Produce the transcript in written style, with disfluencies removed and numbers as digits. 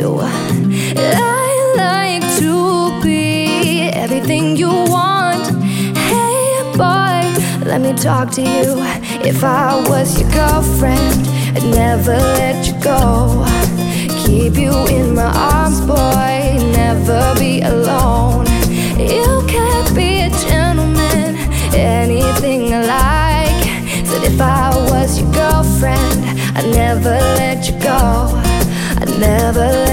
you. I like to be everything you want. Hey boy, let me talk to you. If I was your girlfriend, I'd never let you go. Keep you in my arms, boy, never be alone. You can be a gentleman, anything I like. Said if I was your girlfriend, I'd never let you go. I'd never let